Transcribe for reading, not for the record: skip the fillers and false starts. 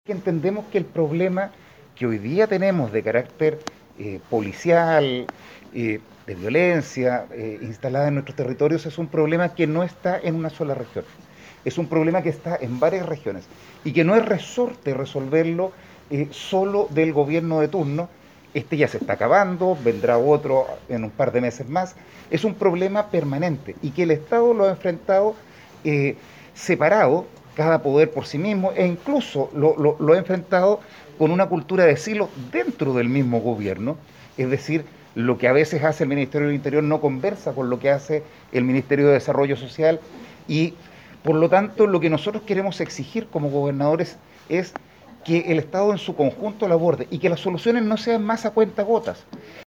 Que entendemos que el problema que hoy día tenemos de carácter policial, de violencia instalada en nuestros territorios es un problema que no está en una sola región. Es un problema que está en varias regiones y que no es resorte resolverlo solo del gobierno de turno. Este ya se está acabando, vendrá otro en un par de meses más. Es un problema permanente y que el Estado lo ha enfrentado separado, cada poder por sí mismo, e incluso lo ha enfrentado con una cultura de silos dentro del mismo gobierno. Es decir, lo que a veces hace el Ministerio del Interior no conversa con lo que hace el Ministerio de Desarrollo Social y por lo tanto lo que nosotros queremos exigir como gobernadores es que el Estado en su conjunto lo aborde y que las soluciones no sean más a cuenta gotas.